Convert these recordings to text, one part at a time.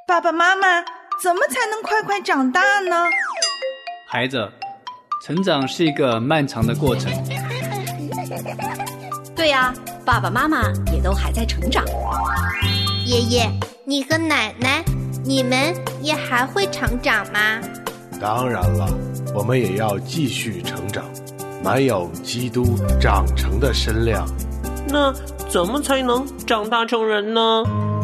爸爸妈妈，怎么才能快快长大呢？ 孩子，成长是一个漫长的过程。 对呀，爸爸妈妈也都还在成长。 爷爷，你和奶奶，你们也还会成长吗？ 当然了，我们也要继续成长，满有基督长成的身量。 那怎么才能长大成人呢？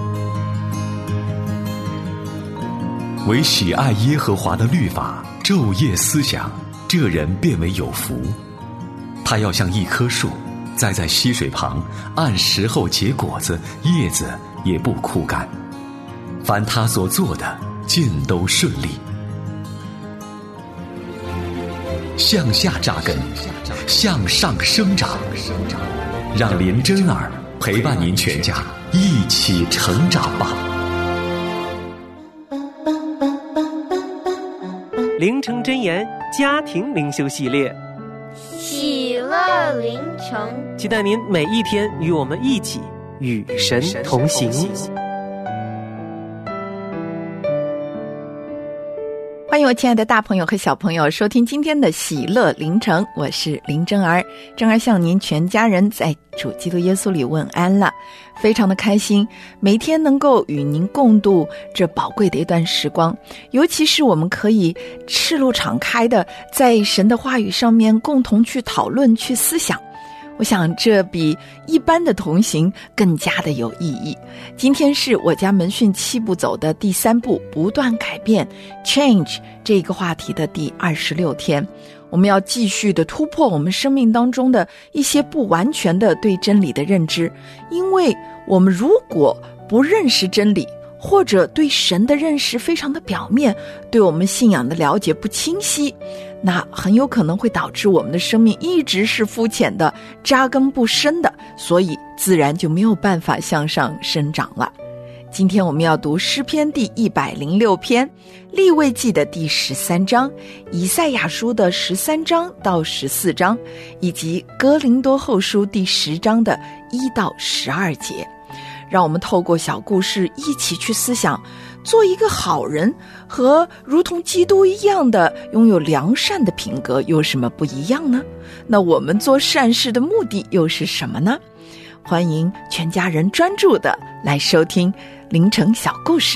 唯喜爱耶和华的律法，昼夜思想，这人便为有福。他要像一棵树，栽在溪水旁，按时候结果子，叶子也不枯干。凡他所做的，尽都顺利。向下扎根，向上生长，让林真儿陪伴您全家一起成长吧。 灵城真言家庭灵修系列， 喜乐灵城， 期待您每一天与我们一起与神同行。 欢迎我亲爱的大朋友和小朋友收听今天的喜乐灵城，我是林真儿。真儿向您全家人在主基督耶稣里问安了，非常的开心，每天能够与您共度这宝贵的一段时光，尤其是我们可以赤露敞开的在神的话语上面共同去讨论去思想，我想这比一般的同行更加的有意义。今天是我家门训7步走的第3步，不断改变 Change 这个话题的第26天。我们要继续的突破我们生命当中的一些不完全的对真理的认知，因为我们如果不认识真理，或者对神的认识非常的表面，对我们信仰的了解不清晰，那很有可能会导致我们的生命一直是肤浅的，扎根不深的，所以自然就没有办法向上生长了。今天我们要读诗篇第106篇，利未记的第13章，以赛亚书的13章到14章，以及哥林多后书第10章的1到12节。让我们透过小故事一起去思想，做一个好人和如同基督一样的拥有良善的品格有什么不一样呢？那我们做善事的目的又是什么呢？欢迎全家人专注的来收听灵城小故事。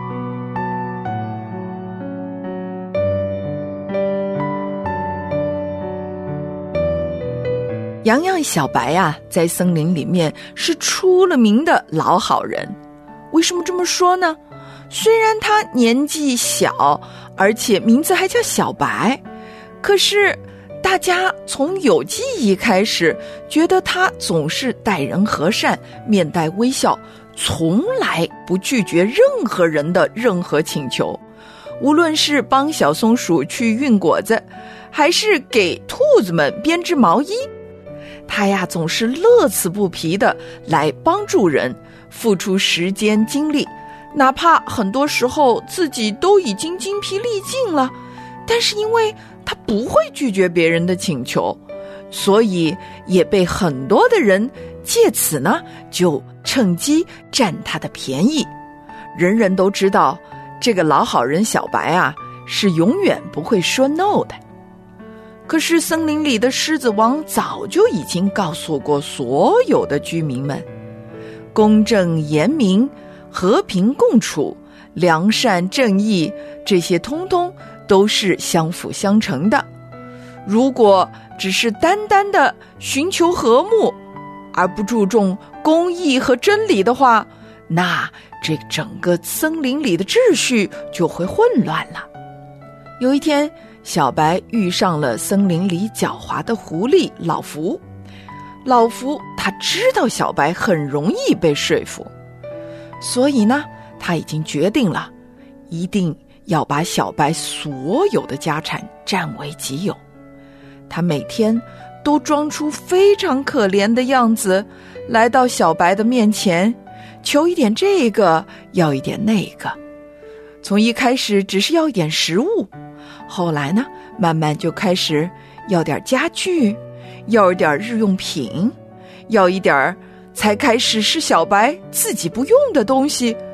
洋洋小白啊，在森林里面是出了名的老好人。为什么这么说呢？虽然他年纪小，而且名字还叫小白，可是大家从有记忆开始，觉得他总是待人和善，面带微笑，从来不拒绝任何人的任何请求。无论是帮小松鼠去运果子，还是给兔子们编织毛衣，他呀总是乐此不疲的来帮助人，付出时间精力，哪怕很多时候自己都已经精疲力尽了，但是因为他不会拒绝别人的请求，所以也被很多的人借此呢就趁机占他的便宜。人人都知道这个老好人小白啊是永远不会说 no 的。可是森林里的狮子王早就已经告诉过所有的居民们，公正严明、和平共处、良善正义，这些通通都是相辅相成的。如果只是单单的寻求和睦，而不注重公义和真理的话，那这整个森林里的秩序就会混乱了。有一天，小白遇上了森林里狡猾的狐狸老福。老福他知道小白很容易被说服，所以呢，他已经决定了，一定要把小白所有的家产占为己有。他每天都装出非常可怜的样子，来到小白的面前，求一点这个，要一点那个。从一开始只是要一点食物，后来呢，慢慢就开始要点家具，要一点日用品，要一点才开始是小白自己不用的东西，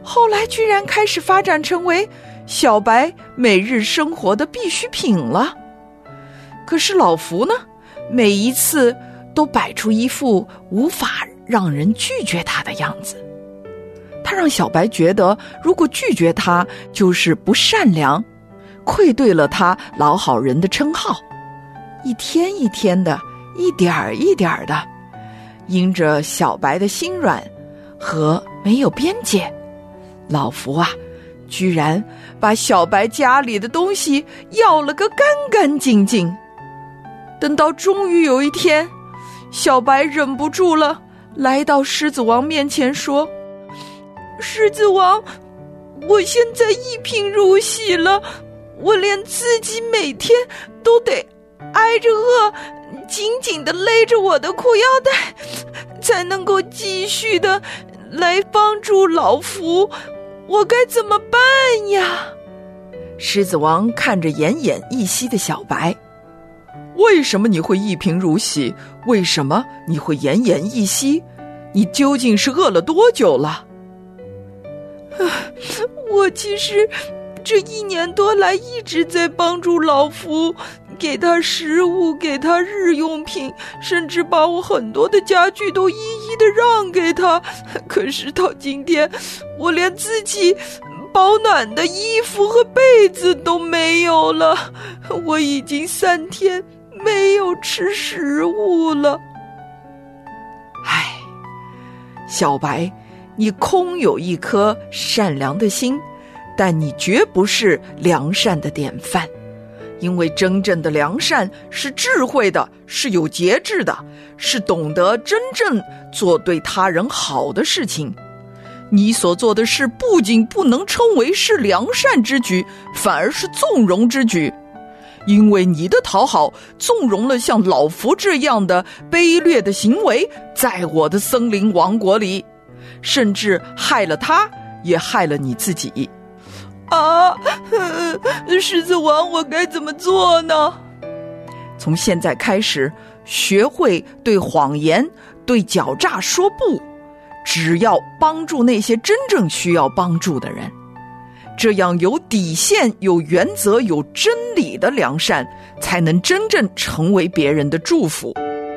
后来居然开始发展成为小白每日生活的必需品了。可是老福呢，每一次都摆出一副无法让人拒绝他的样子。他让小白觉得，如果拒绝他就是不善良，愧对了他老好人的称号。一天一天的，一点儿一点儿的，因着小白的心软和没有边界，老福啊，居然把小白家里的东西要了个干干净净。等到终于有一天，小白忍不住了，来到狮子王面前说：狮子王，我现在一贫如洗了，我连自己每天都得挨着饿，紧紧地勒着我的裤腰带，才能够继续的来帮助老福，我该怎么办呀？狮子王看着奄奄一息的小白，为什么你会一贫如洗？为什么你会奄奄一息？你究竟是饿了多久了？我其实这1年多来一直在帮助老福，给他食物，给他日用品，甚至把我很多的家具都一一的让给他。可是到今天，我连自己保暖的衣服和被子都没有了，我已经3天没有吃食物了。唉，小白，你空有一颗善良的心，但你绝不是良善的典范。因为真正的良善是智慧的，是有节制的，是懂得真正做对他人好的事情。你所做的事不仅不能称为是良善之举，反而是纵容之举。因为你的讨好纵容了像老福这样的卑劣的行为，在我的森林王国里，甚至害了他，也害了你自己。狮子王，我该怎么做呢？从现在开始，学会对谎言、对狡诈说不，只要帮助那些真正需要帮助的人。这样有底线、有原则、有真理的良善，才能真正成为别人的祝福。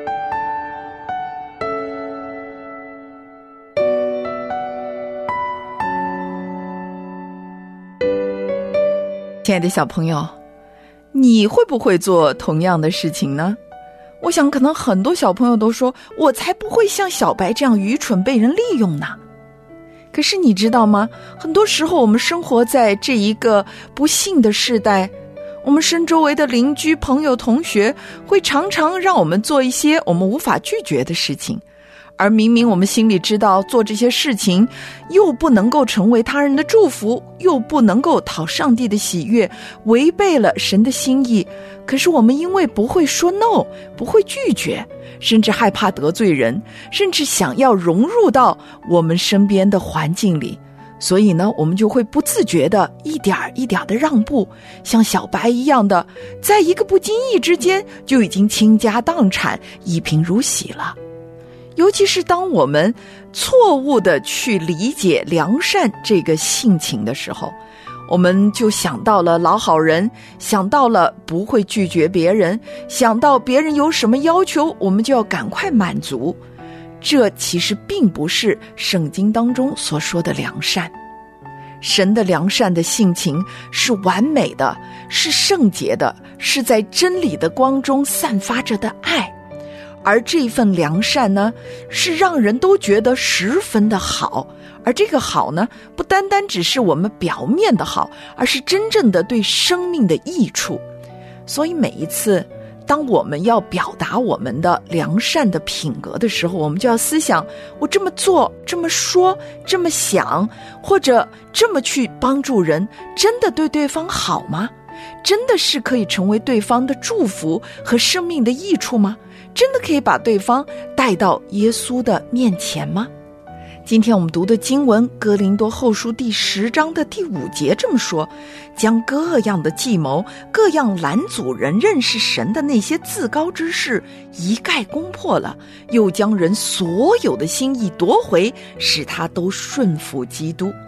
亲爱的小朋友，你会不会做同样的事情呢？我想可能很多小朋友都说，我才不会像小白这样愚蠢被人利用呢。可是你知道吗？很多时候我们生活在这一个不幸的时代，我们身周围的邻居、朋友、同学会常常让我们做一些我们无法拒绝的事情，而明明我们心里知道做这些事情又不能够成为他人的祝福，又不能够讨上帝的喜悦，违背了神的心意，可是我们因为不会说 no， 不会拒绝，甚至害怕得罪人，甚至想要融入到我们身边的环境里，所以呢，我们就会不自觉的一点一点的让步，像小白一样的，在一个不经意之间就已经倾家荡产，一贫如洗了。尤其是当我们错误的去理解良善这个性情的时候，我们就想到了老好人，想到了不会拒绝别人，想到别人有什么要求，我们就要赶快满足。这其实并不是圣经当中所说的良善。神的良善的性情是完美的，是圣洁的，是在真理的光中散发着的爱。而这份良善呢，是让人都觉得十分的好，而这个好呢，不单单只是我们表面的好，而是真正的对生命的益处。所以每一次当我们要表达我们的良善的品格的时候，我们就要思想，我这么做，这么说，这么想，或者这么去帮助人，真的对对方好吗？真的是可以成为对方的祝福和生命的益处吗？真的可以把对方带到耶稣的面前吗？今天我们读的经文哥林多后书第10章的第5节这么说，将各样的计谋，各样拦阻人认识神的那些自高之事一概攻破了，又将人所有的心意夺回，使他都顺服基督。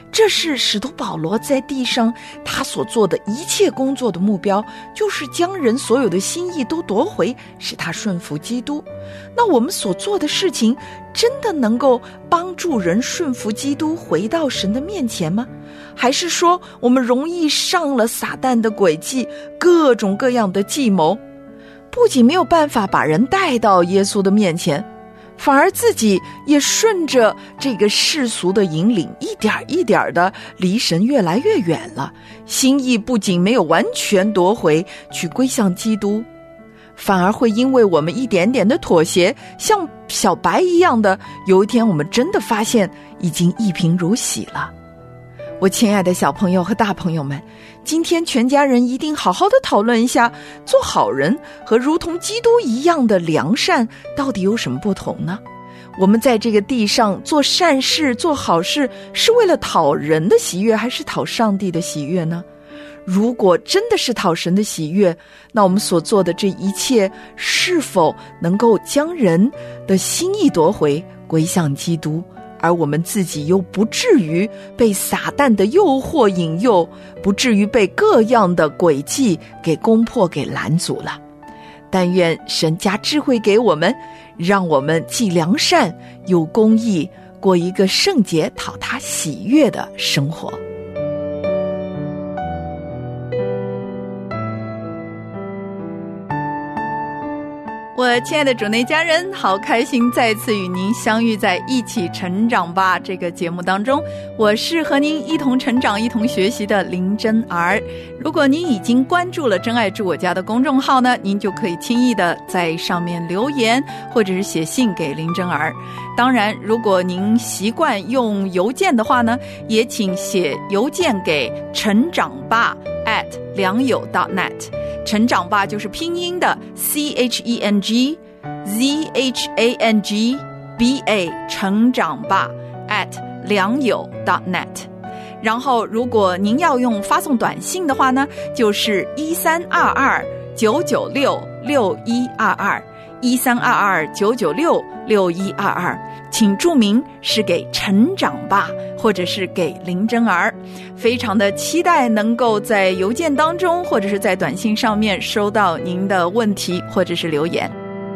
这是使徒保罗在地上他所做的一切工作的目标，就是将人所有的心意都夺回，使他顺服基督。那我们所做的事情真的能够帮助人顺服基督，回到神的面前吗？还是说我们容易上了撒旦的诡计，各种各样的计谋，不仅没有办法把人带到耶稣的面前，反而自己也顺着这个世俗的引领，一点一点的离神越来越远了，心意不仅没有完全夺回去归向基督，反而会因为我们一点点的妥协，像小白一样的，有一天我们真的发现已经一贫如洗了。我亲爱的小朋友和大朋友们，今天全家人一定好好的讨论一下，做好人和如同基督一样的良善到底有什么不同呢？我们在这个地上做善事做好事，是为了讨人的喜悦还是讨上帝的喜悦呢？如果真的是讨神的喜悦，那我们所做的这一切是否能够将人的心意夺回归向基督，而我们自己又不至于被撒旦的诱惑引诱，不至于被各样的诡计给攻破给拦阻了。但愿神加智慧给我们，让我们既良善又公义，过一个圣洁讨他喜悦的生活。我亲爱的主内家人，好开心再次与您相遇在一起成长吧这个节目当中，我是和您一同成长一同学习的林真儿。如果您已经关注了真爱住我家的公众号呢，您就可以轻易的在上面留言或者是写信给林真儿。当然如果您习惯用邮件的话呢，也请写邮件给成长吧良友 .net， 成长吧就是拼音的 CHENGZHANGBA， 成长吧良友 .net。 然后如果您要用发送短信的话呢，就是1322-996-6122 1322-996-6122，请注明是给成长吧或者是给林真儿。非常的期待能够在邮件当中或者是在短信上面收到您的问题或者是留言。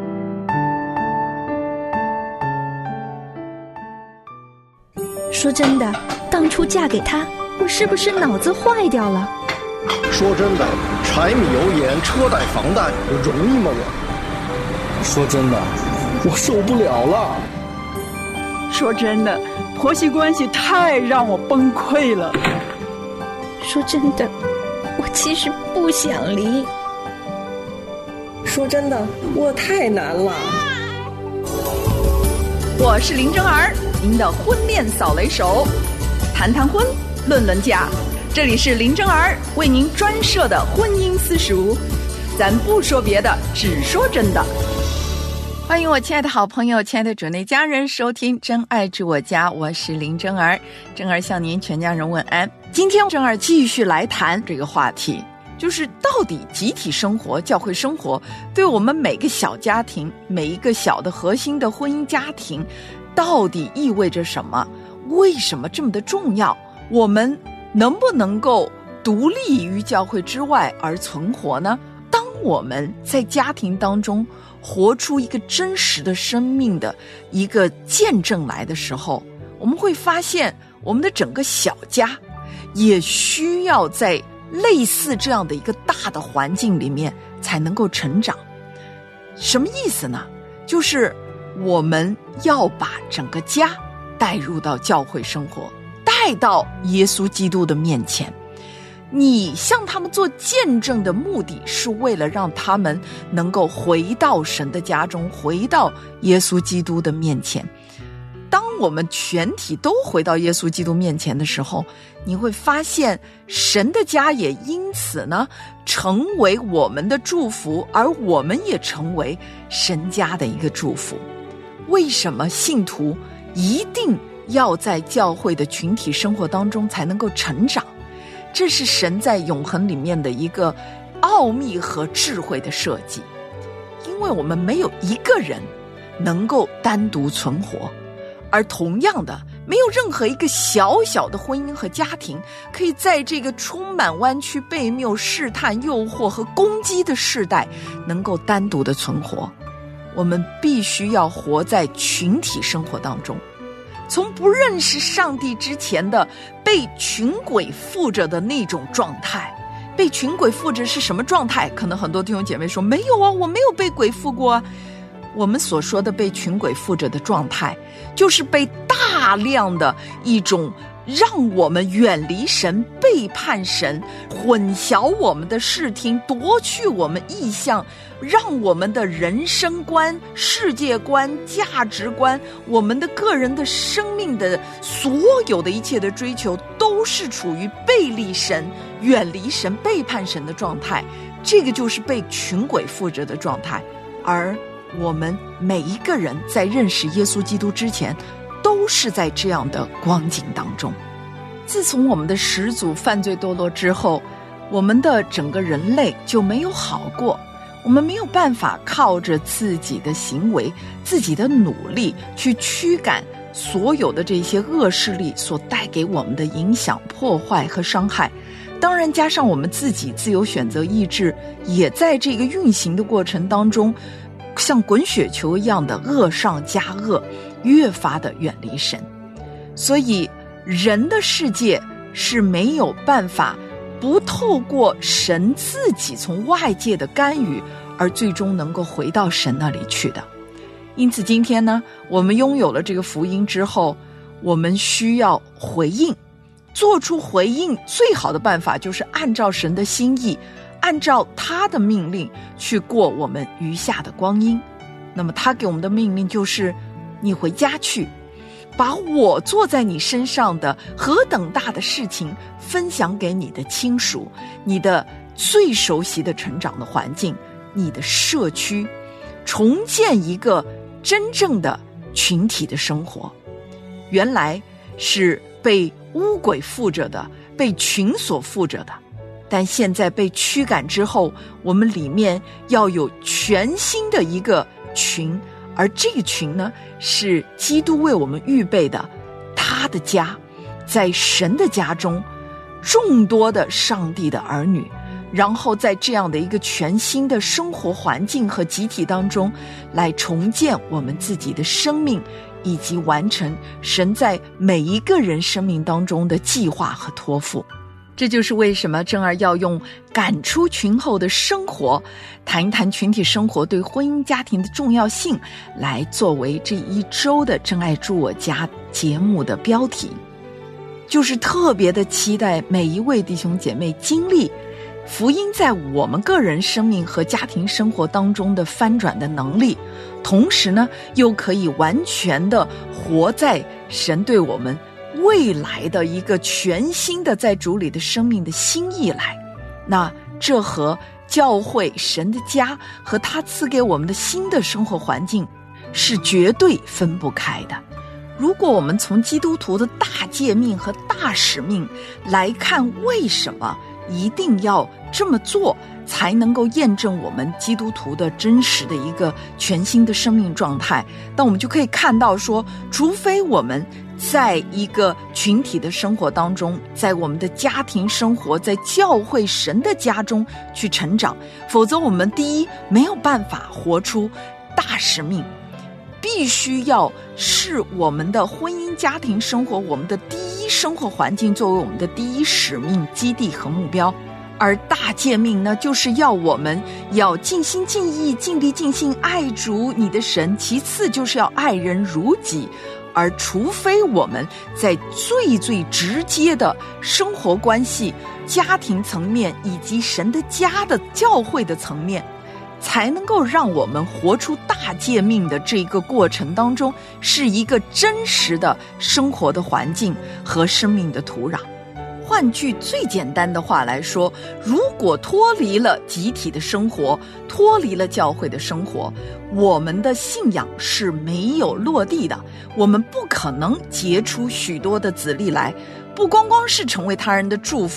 说真的，当初嫁给他，我是不是脑子坏掉了？ 说真的，柴米油盐车贷房贷容易吗我？说真的，我受不了了。 说真的，婆媳关系太让我崩溃了。 说真的，我其实不想离。 说真的，我太难了。 我是林真儿，您的婚恋扫雷手，谈谈婚，论论嫁，这里是林真儿为您专设的婚姻私塾，咱不说别的，只说真的。欢迎我亲爱的好朋友亲爱的主内家人收听真爱住我家，我是林真儿。真儿向您全家人问安。今天真儿继续来谈这个话题，就是到底集体生活教会生活对我们每个小家庭每一个小的核心的婚姻家庭到底意味着什么，为什么这么的重要，我们能不能够独立于教会之外而存活呢？当我们在家庭当中活出一个真实的生命的一个见证来的时候，我们会发现我们的整个小家也需要在类似这样的一个大的环境里面才能够成长。什么意思呢？就是我们要把整个家带入到教会生活，带到耶稣基督的面前。你向他们做见证的目的是为了让他们能够回到神的家中，回到耶稣基督的面前。当我们全体都回到耶稣基督面前的时候，你会发现神的家也因此呢成为我们的祝福，而我们也成为神家的一个祝福。为什么信徒一定要在教会的群体生活当中才能够成长？这是神在永恒里面的一个奥秘和智慧的设计。因为我们没有一个人能够单独存活，而同样的没有任何一个小小的婚姻和家庭可以在这个充满弯曲悖谬、试探、诱惑和攻击的世代能够单独的存活。我们必须要活在群体生活当中，从不认识上帝之前的被群鬼附着的那种状态。被群鬼附着是什么状态？可能很多弟兄姐妹说，没有啊，我没有被鬼附过啊。我们所说的被群鬼附着的状态，就是被大量的一种让我们远离神、背叛神、混淆我们的视听、夺去我们意向，让我们的人生观、世界观、价值观，我们的个人的生命的所有的一切的追求，都是处于背离神、远离神、背叛神的状态。这个就是被群鬼附着的状态。而我们每一个人在认识耶稣基督之前，都是在这样的光景当中。自从我们的始祖犯罪堕落之后，我们的整个人类就没有好过。我们没有办法靠着自己的行为、自己的努力去驱赶所有的这些恶势力所带给我们的影响、破坏和伤害。当然加上我们自己自由选择意志，也在这个运行的过程当中，像滚雪球一样的恶上加恶，越发的远离神。所以人的世界是没有办法不透过神自己从外界的干预而最终能够回到神那里去的。因此今天呢，我们拥有了这个福音之后，我们需要回应，做出回应。最好的办法就是按照神的心意，按照他的命令去过我们余下的光阴。那么他给我们的命令就是，你回家去，把我做在你身上的何等大的事情分享给你的亲属，你的最熟悉的成长的环境，你的社区，重建一个真正的群体的生活。原来是被污鬼附着的，被群所附着的，但现在被驱赶之后，我们里面要有全新的一个群，而这个群呢，是基督为我们预备的，他的家，在神的家中，众多的上帝的儿女，然后在这样的一个全新的生活环境和集体当中，来重建我们自己的生命，以及完成神在每一个人生命当中的计划和托付。这就是为什么正儿要用赶出群后的生活，谈一谈群体生活对婚姻家庭的重要性，来作为这一周的真爱住我家节目的标题。就是特别的期待每一位弟兄姐妹经历福音在我们个人生命和家庭生活当中的翻转的能力，同时呢，又可以完全的活在神对我们未来的一个全新的在主里的生命的心意来。那这和教会神的家和他赐给我们的新的生活环境是绝对分不开的。如果我们从基督徒的大诫命和大使命来看，为什么一定要这么做才能够验证我们基督徒的真实的一个全新的生命状态，但我们就可以看到说，除非我们在一个群体的生活当中，在我们的家庭生活，在教会神的家中去成长，否则我们第一没有办法活出大使命，必须要视我们的婚姻家庭生活，我们的第一生活环境作为我们的第一使命基地和目标。而大诫命呢，就是要我们要尽心尽意尽力尽心爱主你的神，其次就是要爱人如己。而除非我们在最最直接的生活关系、家庭层面以及神的家的教会的层面，才能够让我们活出大诫命的这个过程当中，是一个真实的生活的环境和生命的土壤。换句最简单的话来说，如果脱离了集体的生活，脱离了教会的生活，我们的信仰是没有落地的，我们不可能结出许多的子粒来，不光光是成为他人的祝福，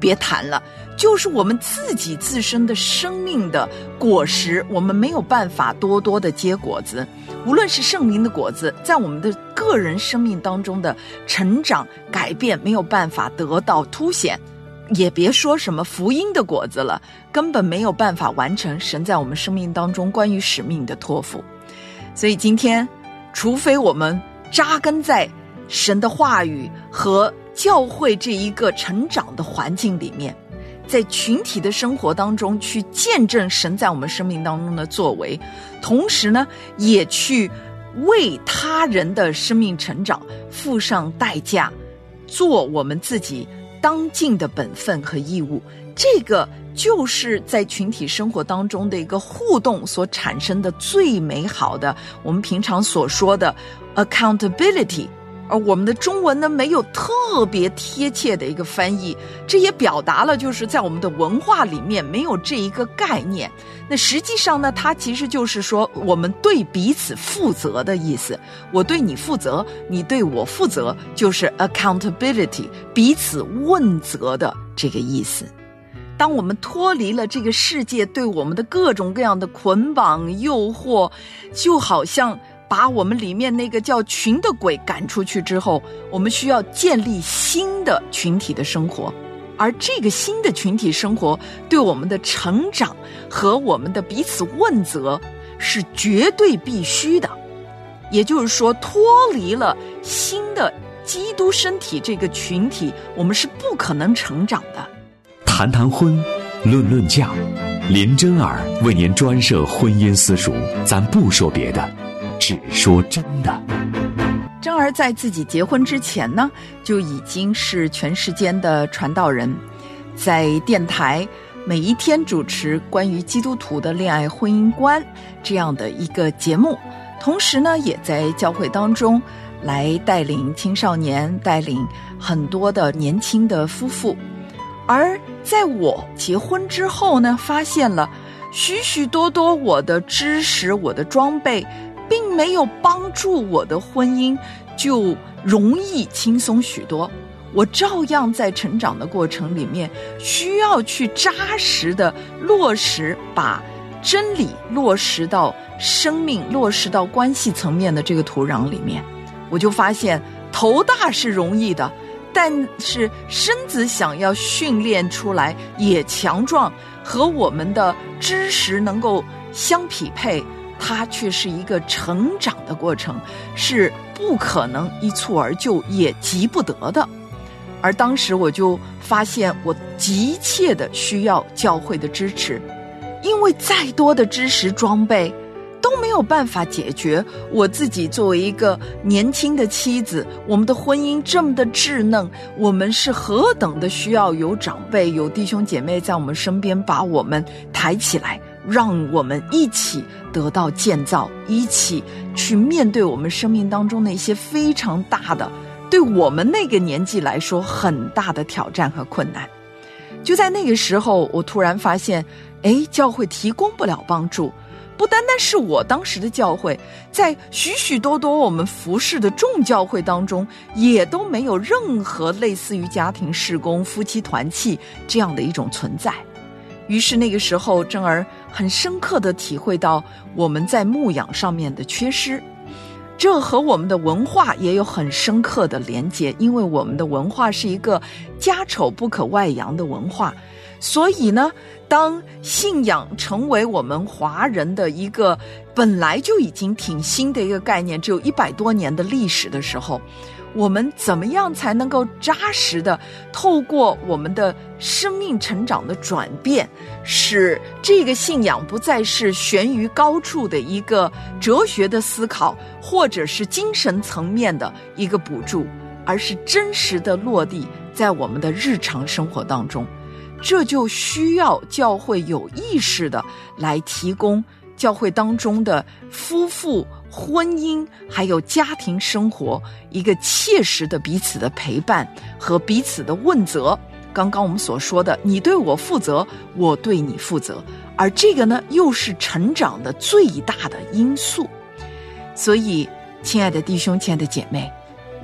别谈了，就是我们自己自身的生命的果实，我们没有办法多多的结果子。无论是圣灵的果子，在我们的个人生命当中的成长改变没有办法得到凸显，也别说什么福音的果子了，根本没有办法完成神在我们生命当中关于使命的托付。所以今天除非我们扎根在神的话语和教会这一个成长的环境里面，在群体的生活当中去见证神在我们生命当中的作为，同时呢也去为他人的生命成长付上代价，做我们自己当尽的本分和义务。这个就是在群体生活当中的一个互动所产生的最美好的，我们平常所说的 accountability。而我们的中文呢没有特别贴切的一个翻译，这也表达了就是在我们的文化里面没有这一个概念。那实际上呢，它其实就是说我们对彼此负责的意思，我对你负责，你对我负责，就是 accountability， 彼此问责的这个意思。当我们脱离了这个世界对我们的各种各样的捆绑诱惑，就好像把我们里面那个叫群的鬼赶出去之后，我们需要建立新的群体的生活，而这个新的群体生活对我们的成长和我们的彼此问责是绝对必须的。也就是说，脱离了新的基督身体这个群体，我们是不可能成长的。 谈谈婚，论论嫁，林真儿为您专设婚姻私塾，咱不说别的，只说真的。 真儿在自己结婚之前呢，就已经是全世间的传道人，在电台每一天主持关于基督徒的恋爱婚姻观这样的一个节目，同时呢也在教会当中来带领青少年，带领很多的年轻的夫妇。而在我结婚之后呢，发现了许许多多我的知识，我的装备并没有帮助我的婚姻就容易轻松许多。我照样在成长的过程里面需要去扎实的落实，把真理落实到生命，落实到关系层面的这个土壤里面。我就发现头大是容易的，但是身子想要训练出来也强壮，和我们的知识能够相匹配，它却是一个成长的过程，是不可能一蹴而就，也急不得的。而当时我就发现我急切的需要教会的支持，因为再多的知识装备都没有办法解决我自己作为一个年轻的妻子，我们的婚姻这么的稚嫩，我们是何等的需要有长辈，有弟兄姐妹在我们身边把我们抬起来，让我们一起得到建造，一起去面对我们生命当中那些非常大的，对我们那个年纪来说很大的挑战和困难。就在那个时候，我突然发现，教会提供不了帮助。不单单是我当时的教会，在许许多多我们服侍的众教会当中，也都没有任何类似于家庭事工、夫妻团契这样的一种存在。于是那个时候，真儿很深刻地体会到我们在牧养上面的缺失，这和我们的文化也有很深刻的连结，因为我们的文化是一个家丑不可外扬的文化。所以呢，当信仰成为我们华人的一个本来就已经挺新的一个概念，只有100多年的历史的时候，我们怎么样才能够扎实的透过我们的生命成长的转变，使这个信仰不再是悬于高处的一个哲学的思考，或者是精神层面的一个补助，而是真实的落地在我们的日常生活当中。这就需要教会有意识的来提供教会当中的夫妇、婚姻还有家庭生活一个切实的彼此的陪伴和彼此的问责。刚刚我们所说的，你对我负责，我对你负责，而这个呢，又是成长的最大的因素。所以亲爱的弟兄，亲爱的姐妹，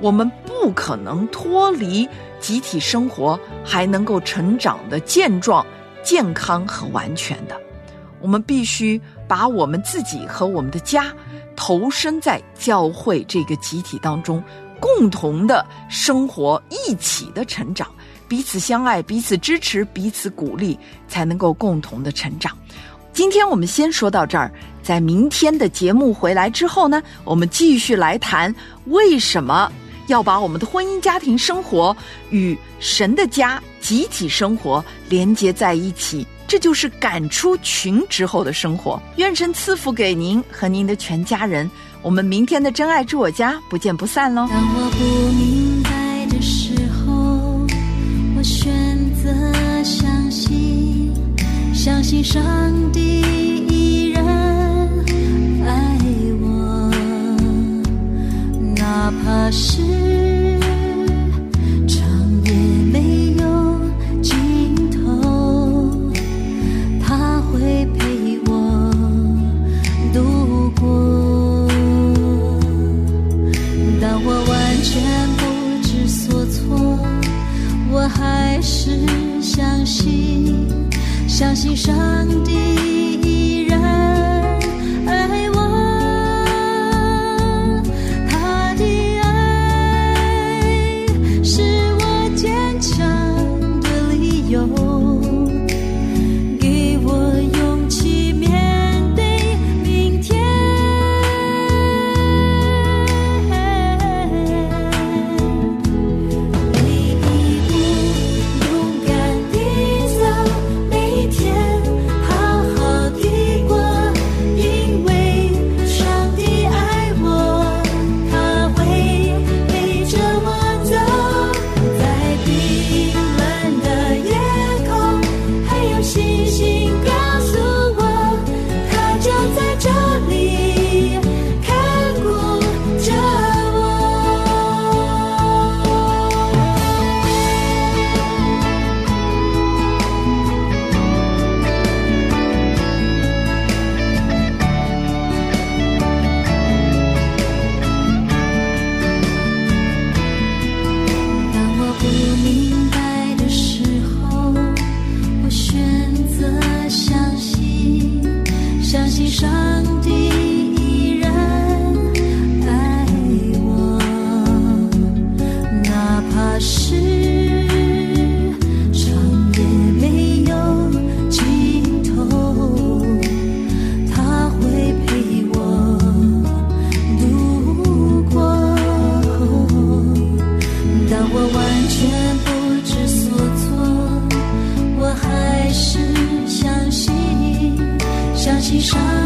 我们不可能脱离集体生活还能够成长的健壮、健康和完全的。我们必须把我们自己和我们的家投身在教会这个集体当中，共同的生活，一起的成长，彼此相爱，彼此支持，彼此鼓励，才能够共同的成长。今天我们先说到这儿，在明天的节目回来之后呢，我们继续来谈为什么要把我们的婚姻家庭生活与神的家集体生活连接在一起，这就是赶出群之后的生活。愿神赐福给您和您的全家人，我们明天的真爱住我家不见不散咯。 当我不明白的时候，我选择相信上帝依然爱我，哪怕是长夜没有尽头，他会陪我度过。当我完全不知所措，我还是相信上帝依然爱我，他的爱是我坚强的理由，给我勇气面对明天。每一步勇敢地走，每天好好地过，因为上帝爱我，他会陪着我走，在冰冷的夜空，还有星星告诉我，他就在这里看顾着我。当我不明白的时候，我选择相信上帝依然爱我，哪怕是长夜没有尽头，他会陪我度过。当我完全不知所措，我还是相信上